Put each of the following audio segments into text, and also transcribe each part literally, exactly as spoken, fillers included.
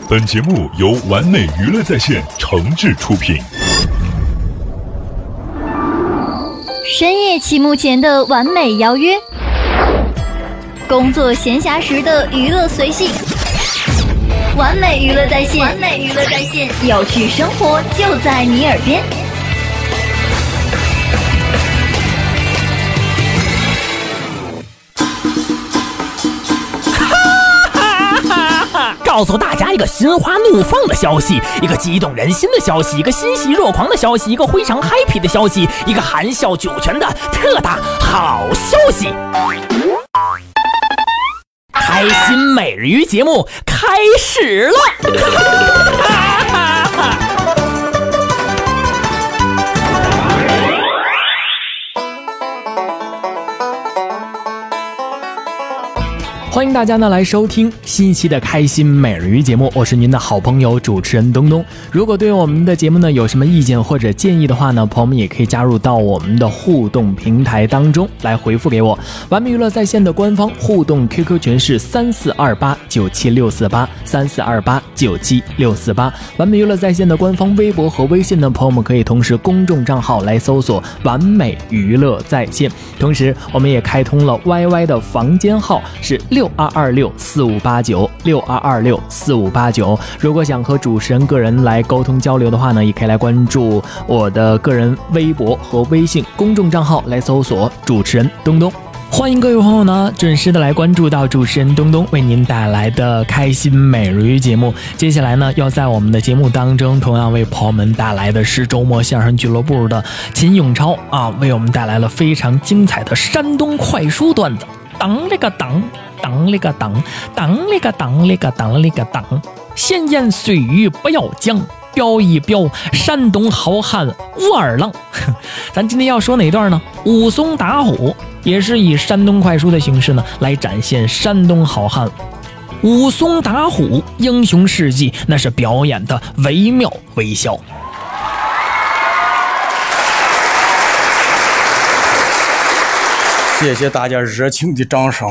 本节目由完美娱乐在线诚挚出品。 深夜期幕前的完美邀约，工作闲暇时的娱乐随性，完美娱乐在线，完美娱乐在线，有趣生活就在你耳边。 告诉大家一个心花怒放的消息，一个激动人心的消息，一个欣喜若狂的消息，一个非常 happy 的消息，一个含笑九泉的特大好消息！开心每日鱼节目开始了！欢迎大家呢来收听新一期的开心每日鱼节目，我是您的好朋友主持人东东。如果对我们的节目呢有什么意见或者建议的话呢，朋友们也可以加入到我们的互动平台当中来回复给我。完美娱乐在线的官方互动 Q Q 群是三四二八九七六四八三四二八九七六四八。完美娱乐在线的官方微博和微信呢，朋友们可以同时公众账号来搜索完美娱乐在线。同时我们也开通了 Y Y 的房间号是六二二六四五八九六二二六四五八九。如果想和主持人个人来沟通交流的话呢，也可以来关注我的个人微博和微信公众账号来搜索主持人东东。欢迎各位朋友呢准时的来关注到主持人东东为您带来的开心每日鱼节目。接下来呢要在我们的节目当中同样为朋友们带来的是周末相声俱乐部的秦永超啊，为我们带来了非常精彩的山东快书段子。当了个当当了个当当了个当了个当了个当，闲言碎语不要讲，标一标山东好汉武二郎。咱今天要说哪段呢？武松打虎，也是以山东快书的形式呢来展现山东好汉武松打虎英雄事迹，那是表演的惟妙惟肖。 谢谢大家热情的掌声。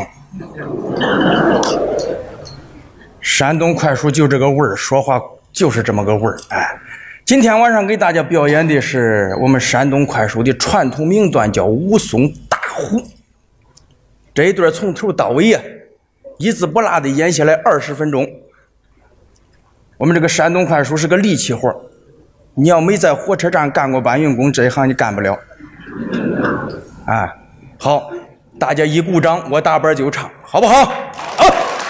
山东快书就这个味儿，说话就是这么个味儿。哎，今天晚上给大家表演的是我们山东快书的传统名段，叫武松打虎。这一段从头到尾啊，一字不落的演下来二十分钟。我们这个山东快书是个力气活，你要没在火车站干过搬运工，这一行你干不了。哎，好，大家一鼓掌，我打板就唱，好不好？好。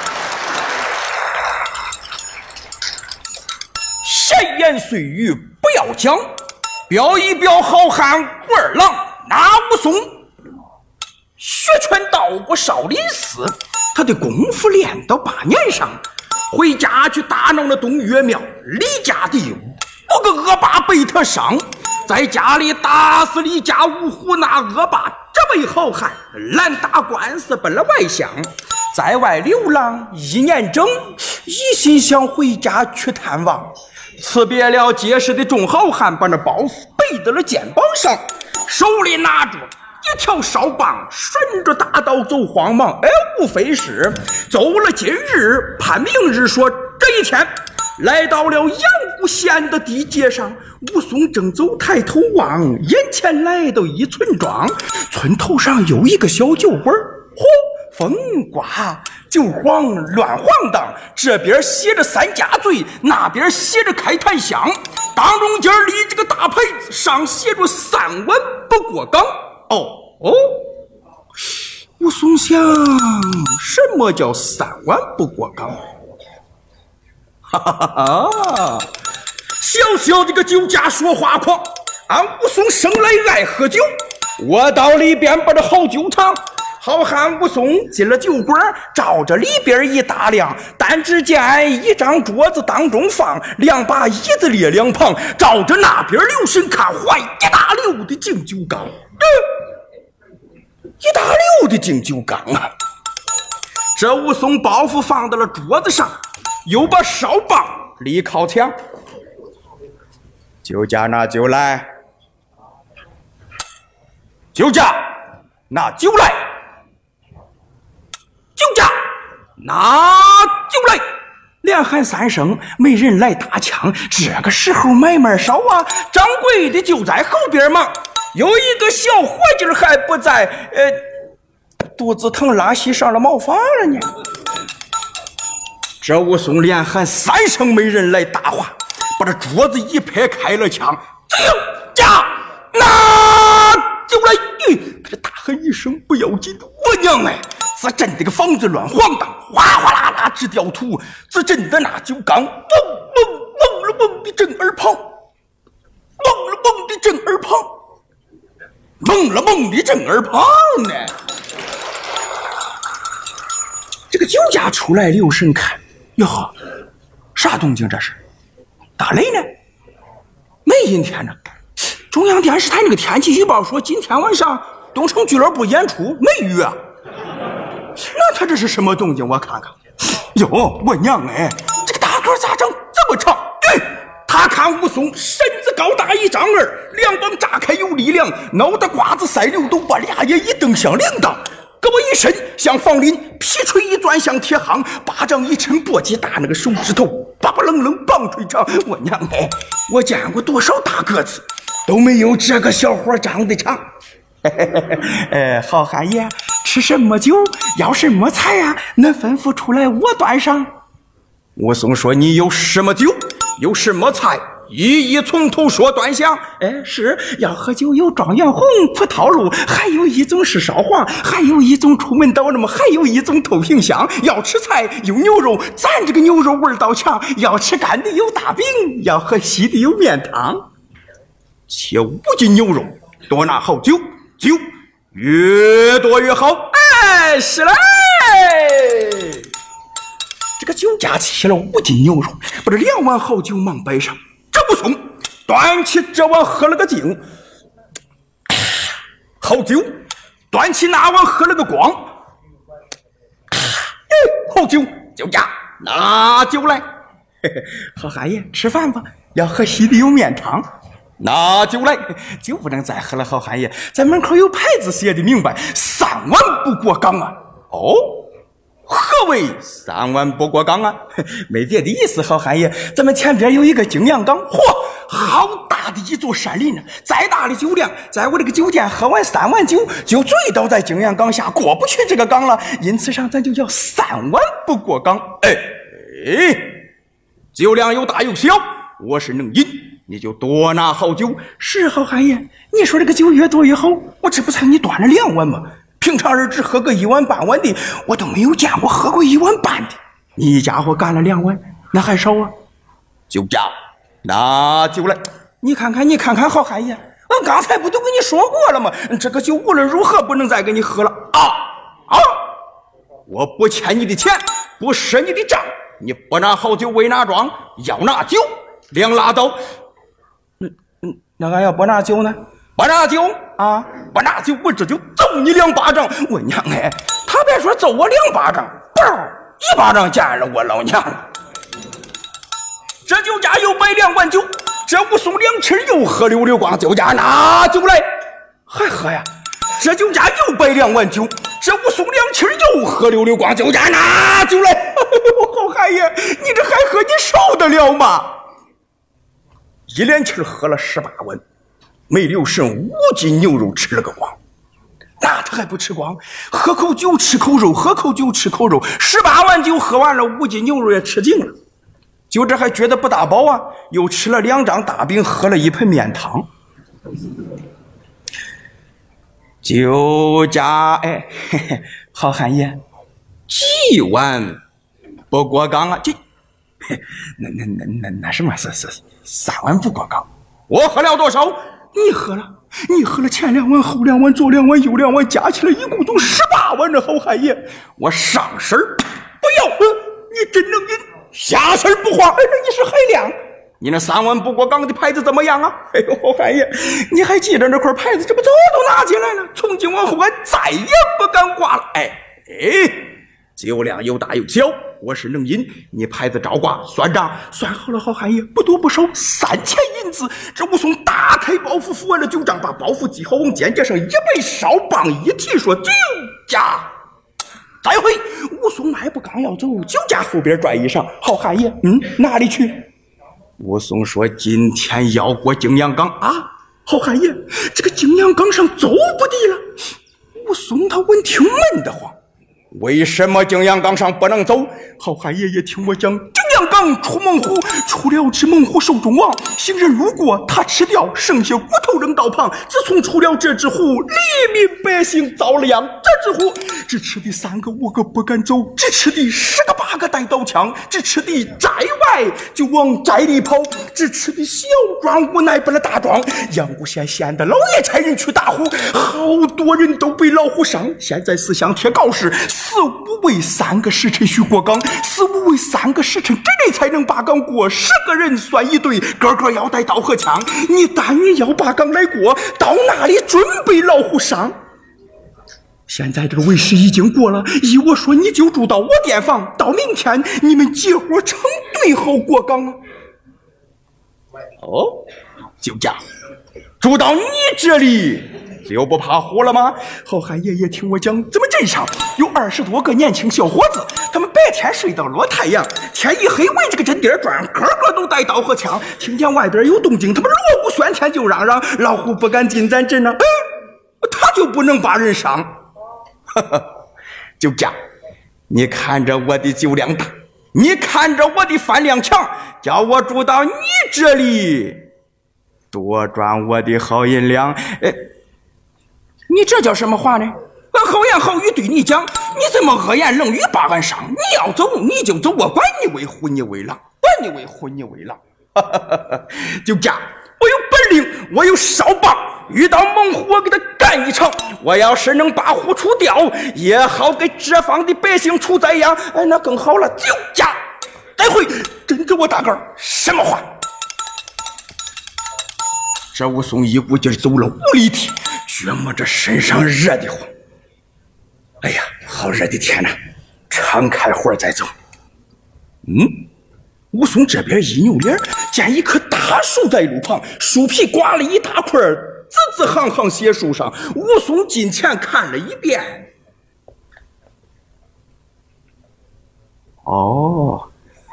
闲言碎语不要讲，标一标好汉武二郎。那武松学拳到过少林寺，他的功夫练到八年上，回家去打闹了东岳庙，李家的五个恶霸被他伤，在家里打死李家五虎，那恶霸这位好汉拦打官司奔了外乡，在外流浪一年整，一心想回家去探望。辞别了结实的众好汉，把那包袱背到了肩膀上，手里拿着一条哨棒，顺着大道走慌忙。哎，无非是走了今日，盼明日说这一天。来到了阳谷县的地界上，武松正走，抬头望，眼前来到一村庄，村头上有一个小酒馆，嚯，风刮就晃乱晃荡，这边写着三家醉，那边写着开檀香，当中间立这个大牌子，上写着三碗不过岗。哦哦，武松想，什么叫三碗不过岗？哈哈哈哈！小小的个酒家说话狂，俺武松生来爱喝酒，我到里边把这好酒尝。好汉武松进了酒馆，照着里边一打量，但只见一张桌子当中放两把椅子列两旁，照着那边留神看，坏一大溜的敬酒缸，嗯，一大溜的敬酒缸啊！这武松包袱放到了桌子上，又把哨棒立靠墙，酒家拿酒来，酒家拿酒来，酒家拿酒来， 连喊三声，没人来打枪。这个时候买卖少啊，掌柜的就在后边嘛。有一个小伙计还不在，呃，肚子疼拉稀上了茅房了呢。这武松连喊三声，没人来搭话，把这桌子一拍，开了枪，驾拿就来！他这大喊一声不要紧，我娘哎！自震的个房子乱晃荡，哗哗啦啦直掉土，自震的那酒缸嗡嗡嗡了嗡的震耳旁，嗡了嗡的震耳旁，嗡了嗡的震耳旁呢。这个酒家出来留神看，哟呵，啥动静这是？打雷呢？没阴天呢。中央电视台那个天气预报说今天晚上东城俱乐部演出没雨啊。那他这是什么动静？我看看。哟，我娘哎，这个大个咋长这么长？哎，他看武松身子高大一张儿，两膀炸开有力量，脑袋瓜子赛溜斗，把俩眼一瞪像铃铛，胳膊一伸像房林，皮锤一钻像铁夯，巴掌一抻簸箕大，那个手指头叭叭楞楞棒槌长。我娘哎，我见过多少大个子，都没有这个小伙长得长。呃，好汉爷，吃什么酒，要什么菜呀、啊？恁吩咐出来，我端上。武松说：“你有什么酒，有什么菜，一一从头说端详。哎，是要喝酒有状元红、葡萄露，还有一种是烧黄，还有一种出门倒那么，还有一种透屏香。要吃菜有牛肉，咱这个牛肉味道强；要吃干的有大饼，要喝稀的有面汤。切五斤牛肉，多拿好酒。”酒越多越好，哎，是嘞。这个酒家起了五斤牛肉，把这两碗好酒忙摆上。这武松端起这碗喝了个净，好酒；端起那碗喝了个光，好酒。酒家拿酒来，嘿嘿，好汉爷吃饭吧，要喝稀的有面汤。拿酒来，酒不能再喝了，好汉爷，在门口有牌子写的明白，三碗不过岗啊。哦，何谓三碗不过岗啊？没别的意思，好汉爷，咱们前边有一个景阳冈，嚯，好大的一座山林呢、啊！再大的酒量，在我这个酒店喝完三碗酒，就醉倒在景阳冈下，过不去这个岗了。因此上，咱就叫三碗不过岗。哎哎，酒量有大有小，我是能饮。你就多拿好酒。是，好汉爷，你说这个酒越多越好，我这不才你端了两碗吗？平常人只喝个一碗半碗的，我都没有见过喝过一碗半的。你家伙干了两碗，那还少啊？酒家拿酒来，你看看你看看，好汉爷，我刚才不都跟你说过了吗？这个酒无论如何不能再给你喝了啊啊！我不欠你的钱，不赊你的账，你不拿好酒为哪桩？要拿酒两拉倒。那俺要不拿酒呢？不拿酒啊！不拿酒，我这就揍你两巴掌！我娘哎，他别说揍我两巴掌，嘣，一巴掌见了我老娘了。这酒家又摆两碗酒，这武松两吃又喝溜溜光，酒家拿酒来，还喝呀！这酒家又摆两碗酒，这武松两吃又喝溜溜光，酒家拿酒来。好汉爷，你这还喝，你受得了吗？一连气喝了十八碗，没留神五斤牛肉吃了个光。那他还不吃光，喝口酒吃口肉，喝口酒吃口肉，十八碗酒喝完了，五斤牛肉也吃净了。就这还觉得不大饱啊，又吃了两张大饼，喝了一盆面汤。酒家哎，嘿嘿，好汉爷，几碗不过岗啊？这那那那那那什么是是三碗不过岗？我喝了多少？你喝了，你喝了前两碗，后两碗，左两碗，右两碗，加起来一共就十八碗。这好汉爷，我上身不要，你真能饮；下身不花，你是海量。你那三碗不过岗的牌子怎么样啊？哎呦，好汉爷，你还记着那块牌子？这不早都拿进来了。从今往后，俺再也不敢挂了。哎哎，酒量有大有小，我是能饮。你牌子照挂，算账算好了，好汉爷，不多不少，三千银子。这武松打开包袱，扶完了酒账，把包袱系好，往肩胛上一背，烧棒一提，说：“酒家再会。武松迈步刚要走，酒家后边拽衣裳，好汉爷，嗯，哪里去？武松说：“今天要过景阳冈啊！”好汉爷，这个景阳冈上走不得了。武松他闻听闷得慌，为什么景阳冈上不能走？好汉爷爷听我讲，景阳冈出猛虎，出了只猛虎手中王，行人路过他吃掉，剩下骨头扔道旁。自从出了这只虎，黎民百姓遭了殃。这只虎只吃的三个五个不敢走，只吃的十个八个带刀枪，只吃的寨外就往寨里跑，只吃的小庄无奈不了大庄。阳谷县县的老爷差人去打虎，好多人都被老虎伤。现在思想贴告示，四五位三个时辰须过岗，四五位三个时辰之内才能把岗过。十个人算一队，个个要带刀和枪。你但愿要把岗来过，到那里准备老虎伤。现在这个为时已经过了，依我说你就住到我店房，到明天你们结伙成队好过岗啊。哦，就这样，住到你这里就不怕虎了吗？好汉爷爷听我讲，咱们镇上有二十多个年轻小伙子，他们白天睡到落太阳，天一黑围这个镇店转，个个都带刀和枪，听见外边有动静，他们锣鼓喧天就嚷嚷，老虎不敢进咱镇呢，哎，他就不能把人伤。就这样，你看着我的酒量大，你看着我的饭量强，叫我住到你这里，多赚我的好银两。哎，你这叫什么话呢？好言好语对你讲，你怎么恶言冷语把俺伤？你要走你就走，我管你为虎你为狼，管你为虎你为狼。就这样，我有本领，我有哨棒，遇到猛虎我给他干一场。我要是能把虎除掉，也好给这方的百姓除灾殃。哎，那更好了。就这样，再会。真给我大个什么话？这武松一股劲走了五里地，觉摸着身上热得慌。哎呀，好热的天哪！敞开会再走。嗯，武松这边一扭脸，见一棵大树在路旁，树皮刮了一大块，字字行行写树上。武松近前看了一遍。哦，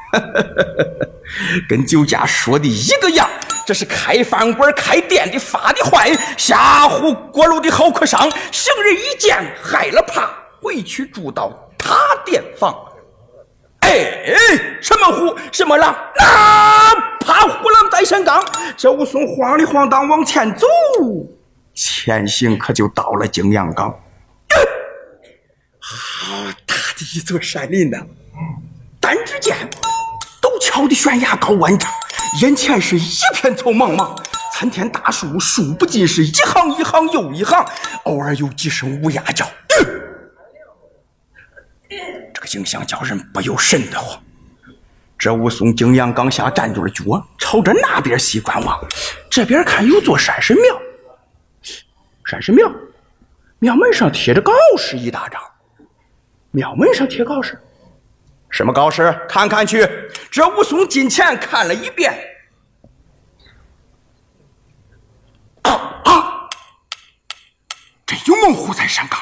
跟酒家说的一个样，这是开饭馆开店的发的坏，下户过路的好客商，行人一见害了怕，回去住到他店房。哎，什么虎什么狼，哪怕虎狼在山岗。这武松晃里晃荡往前走，前行可就到了景阳冈。好大的一座山林呢！但只见陡峭的悬崖高万丈，眼前是一片草茫茫，参天大树数不尽，是一行一行又一行，偶尔有几声乌鸦叫。这个景象叫人不由瘆得慌。这武松景阳冈下站住了脚，朝着那边西观望。这边看有座山神庙，山神庙庙门上贴着告示一大张。庙门上贴告示，什么告示？看看去。这武松近前看了一遍。啊啊！真有猛虎在山岗。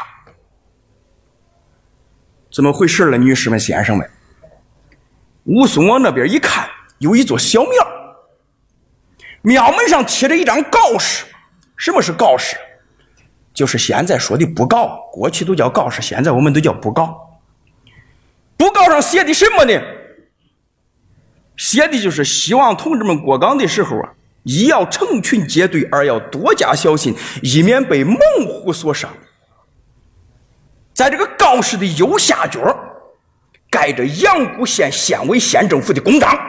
怎么回事了，女士们先生们？武松往那边一看，有一座小庙，庙门上贴着一张告示。什么是告示？就是现在说的布告，过去都叫告示，现在我们都叫布告。布告上写的什么呢？写的就是希望同志们过岗的时候啊，一要成群结队，二要多加小心，以免被猛虎所伤。在这个告示的右下角盖着阳谷县县委县政府的公章。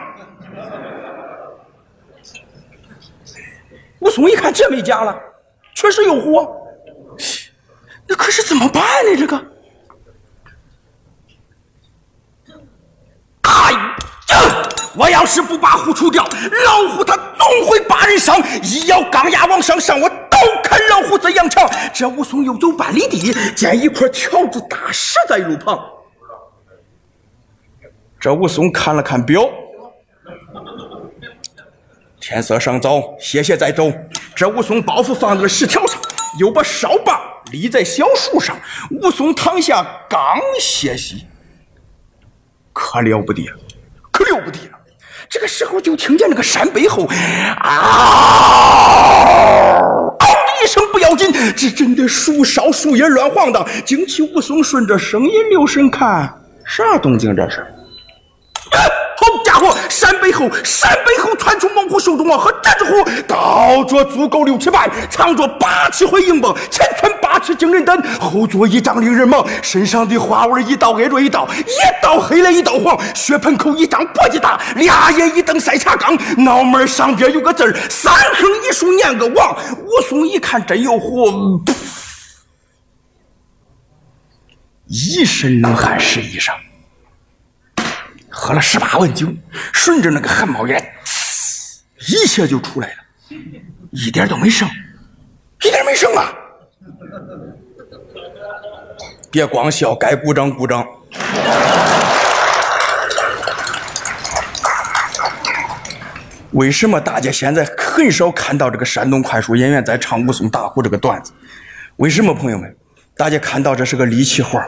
武松一看，这没假了，确实有虎。那可是怎么办呢？这个，哎呀！我要是不把虎除掉，老虎它总会把人伤。一咬钢牙往上上，我都看老虎怎样强。这武松又走半里地，见一块条子大石在路旁。这武松看了看表，天色尚早，歇歇再走。这武松包袱放在了石条上，又把哨棒立在小树上。武松躺下刚歇息，可了不得，可了不得了！这个时候就听见那个山背后啊嗷的一声不要紧，只震得树梢树叶乱晃荡。惊起武松顺着声音留神看，啥动静这是？好家伙！山背后，山背后窜出猛虎手中啊！和这只虎高着足够六尺半，长着八尺回硬棒，前穿八尺惊人胆，后坐一丈令人忙。身上的花纹一道挨着一道，一道黑了一道黄，血盆口一张簸箕大，俩眼一瞪筛茶缸，脑门上边有个字儿，三横一竖念个王。武松一看真有虎，一身冷汗湿衣裳。喝了十八碗酒，顺着那个汗毛眼，一下就出来了，一点都没剩，一点没剩啊！别光笑，该鼓掌鼓掌。为什么大家现在很少看到这个山东快书演员在唱武松打虎这个段子？为什么，朋友们？大家看到这是个力气活。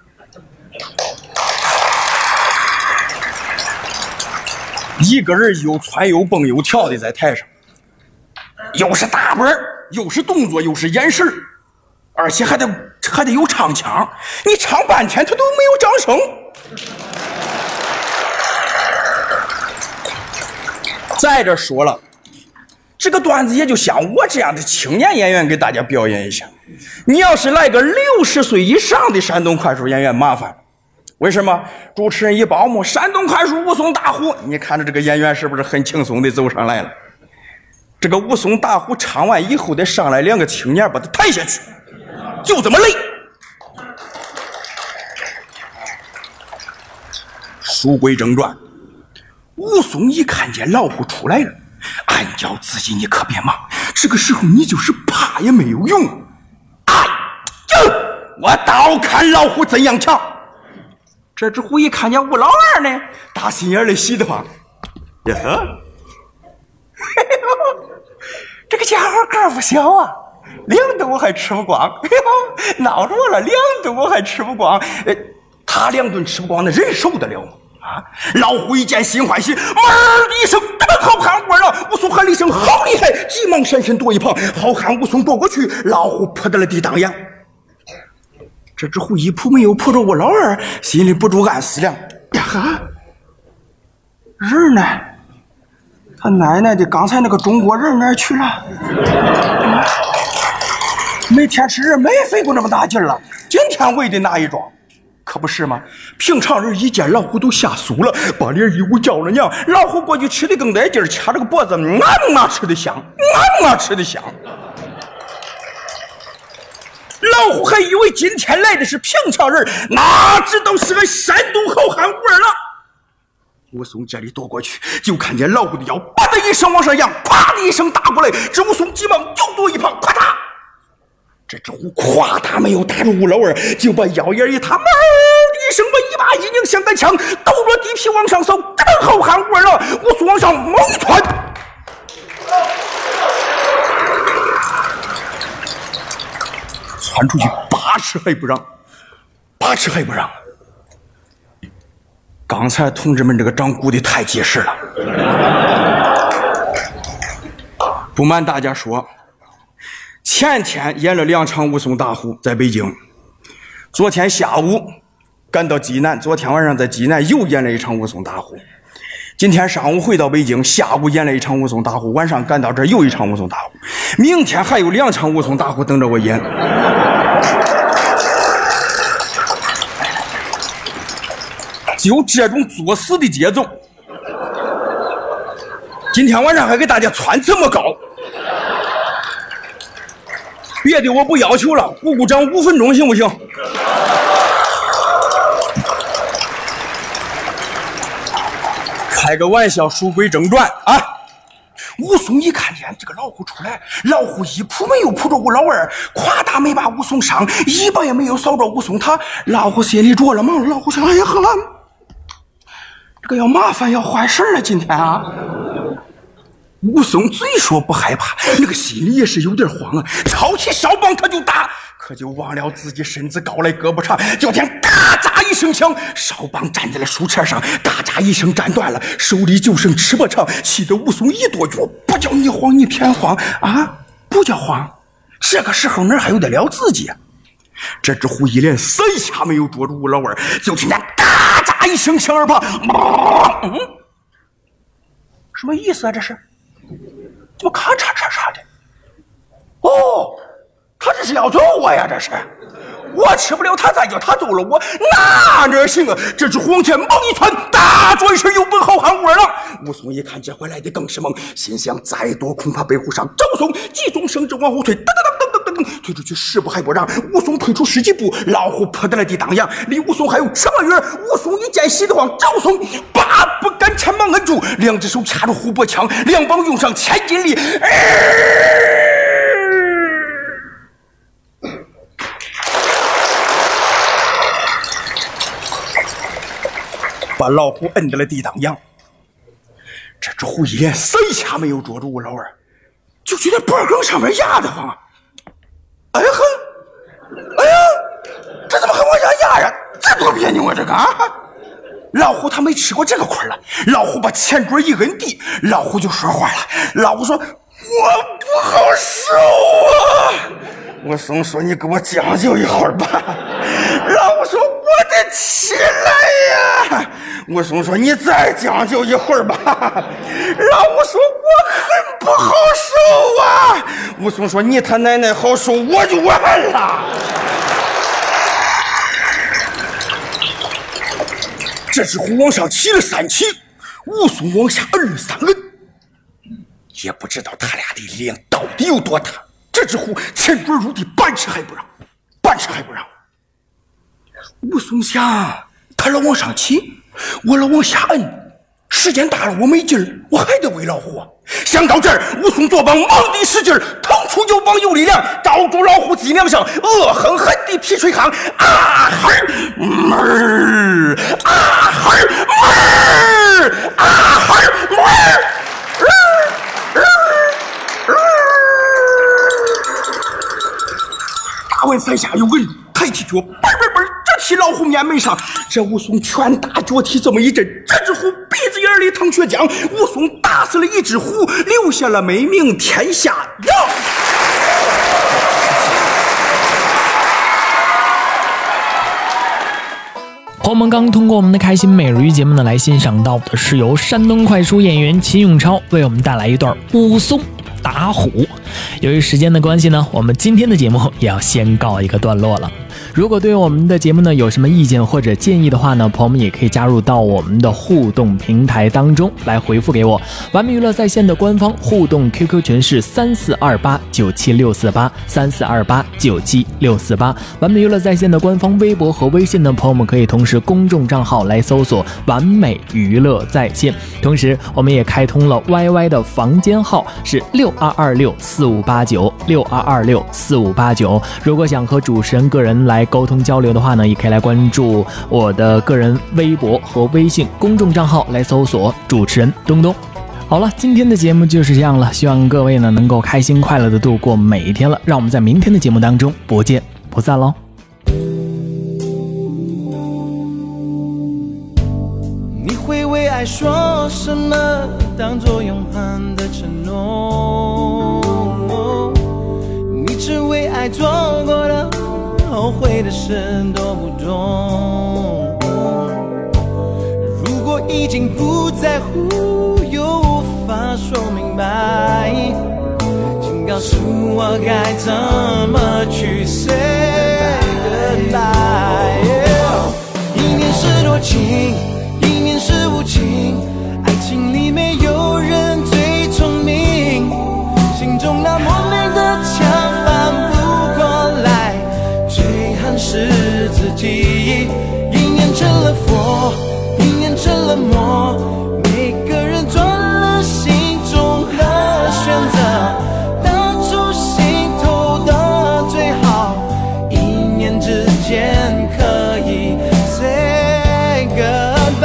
一个人又窜又蹦又跳的在台上，又是打本又是动作又是眼神，而且还得还得有唱腔，你唱半天他都没有掌声。再者说了，这个段子也就像我这样的青年演员给大家表演一下，你要是来个六十岁以上的山东快书演员麻烦了。为什么？主持人一报幕，山东快书武松打虎，你看着这个演员是不是很轻松的走上来了？这个武松打虎唱完以后，得上来两个青年把他抬下去，就这么累。书归正传，武松一看见老虎出来了，暗叫自己你可别忙，这个时候你就是怕也没有用。哎呦，我倒看老虎怎样强！这只虎一看见吴老二呢，大心眼里喜得慌。呀呵，这个家伙个不小啊，两顿我还吃不光。闹着我了，两顿我还吃不光。呃，他两顿吃不光，那人受得了吗？啊！老虎一见心欢喜，哞的一声，好汉过了。武松喊了一声好厉害，急忙闪身躲一旁。好汉武松躲过去，老虎扑到了地当阳。这只虎一扑没有扑着我老二，心里不住暗思量：呀哈，人呢？他奶奶的，刚才那个中国人哪儿去了？每天吃人没费过那么大劲了，今天喂的那一桩，可不是吗？平常人一见老虎都吓酥了，把脸一捂叫了娘。老虎过去吃的更带劲儿，掐着个脖子，啊嘛吃的香，啊嘛吃的香。老虎还以为今天来的是平常人，哪知道是个山东好汉武二郎。武松这里躲过去，就看见老虎的腰吧的一声往上扬，啪的一声打过来，这武松急忙又躲一旁，咔嗒，这只虎夸嗒没有打住吴老二，就把腰眼一塌，哞的一声把一把一拧像杆枪，抖着地皮往上扫，正好汉武二郎。武松往上猛一窜，窜出去八尺还不让，八尺还不让。刚才同志们这个掌鼓的太结实了。不瞒大家说，前天演了两场武松打虎在北京，昨天下午赶到济南，昨天晚上在济南又演了一场武松打虎，今天上午回到北京，下午演了一场武松打虎，晚上赶到这儿又一场武松打虎，明天还有两场武松打虎等着我演。就这种作死的节奏，今天晚上还给大家窜这么高，别的我不要求了，鼓鼓掌五分钟行不行？开个玩笑，书归正传啊！武松一看见这个老虎出来，老虎一扑没有扑着吴老二，夸大没把武松伤，一把也没有扫着武松他，老虎心里着了忙，老虎想：哎呀呵，这个要麻烦要坏事了，今天啊！武松嘴说不害怕，那个心里也是有点慌啊，抄起哨棒他就打，可可就忘了自己身子高来胳膊长，就听嘎嚓一声响，少棒站在了树杈上，嘎嚓一声斩断了，手里就剩翅膀长，气得武松一跺脚，不叫你慌你偏慌啊，不叫慌，这个时候哪还有得了自己？这只狐一连三下没有捉住吴老二，就听见嘎嚓一声响耳旁，嗯，什么意思啊？这是怎么咔嚓嚓嚓的？哦，他这是要揍我呀！这是我吃不了他，再叫他揍了我，那哪行啊？这只黄天猛一窜，大转身又奔好汉武二郎。武松一看这回来的更是猛，心想再多恐怕背后上赵松急中生智往后退，噔噔噔噔噔噔，退出去十步还不让。武松退出十几步，老虎扑在了地当阳，离武松还有什么远？武松一见喜得慌，赵松八步赶前忙摁住，两只手掐住虎脖枪，两膀用上千斤力。呃把老虎摁在了地当阳。这只狐一连三下没有捉住吴老二，就觉得脖梗上面压得慌啊！哎呀哼，哎呀，这怎么还往下压呀？这多别扭啊！这个啊！老虎他没吃过这个亏了，老虎把前爪一摁地，老虎就说话了。老虎说：“我不好受啊！”武松说：“你给我将就一会儿吧。”老虎说：“我得起来呀！”武松说：“你再将就一会儿吧。”老虎说：“我很不好受啊！”武松说：“你他奶奶好受，我就完了。”这只虎往上起了三起，武松往下摁了三摁，也不知道他俩的力量到底有多大。这只虎前爪入地，半尺还不让，半尺还不让。武松想，他老往上起，我老往下摁，时间大了我没劲儿，我还得喂老虎啊。想到这儿，武松左膀猛地使劲，腾出右膀有力量，照住老虎脊梁上，恶狠狠地劈锤扛，啊嘿儿，啊嘿儿，啊嘿儿。打完三下又摁住，抬起脚，嘣嘣嘣，这踢老虎面门上。这武松拳打脚踢这么一阵，这只虎鼻子眼里淌血浆。武松打死了一只虎，留下了美名天下扬。 朋友们刚通过我们的开心每日鱼节目呢，来欣赏到的是由山东快书演员秦永超为我们带来一段武松打虎。由于时间的关系呢，我们今天的节目也要先告一个段落了。如果对我们的节目呢有什么意见或者建议的话呢，朋友们也可以加入到我们的互动平台当中来回复给我。完美娱乐在线的官方互动 Q Q 群是三四二八九七六四八三四二八九七六四八。完美娱乐在线的官方微博和微信的朋友们可以同时公众账号来搜索完美娱乐在线。同时我们也开通了 Y Y 的房间号是六二二六四五八九六二二六四五八九。如果想和主持人个人来沟通交流的话呢，也可以来关注我的个人微博和微信公众账号来搜索主持人东东。好了，今天的节目就是这样了，希望各位呢能够开心快乐的度过每一天了。让我们在明天的节目当中不见不散喽。 你会为爱说什么当作永恒的承诺？你只为爱做过的后悔的事多不多？如果已经不在乎又无法说明白，请告诉我该怎么去 say goodbye。 一念是多情，一念是无情，爱情里没有人最聪明，心中那莫名的墙翻不过来，最恨是自己。一念成了佛，一念成了魔，每个人做了心中的选择，当初心头的最好，一念之间可以 say goodbye。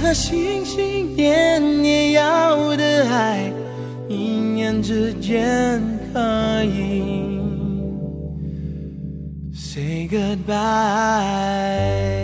颗心心念念要的爱，一念之间可以 say goodbye。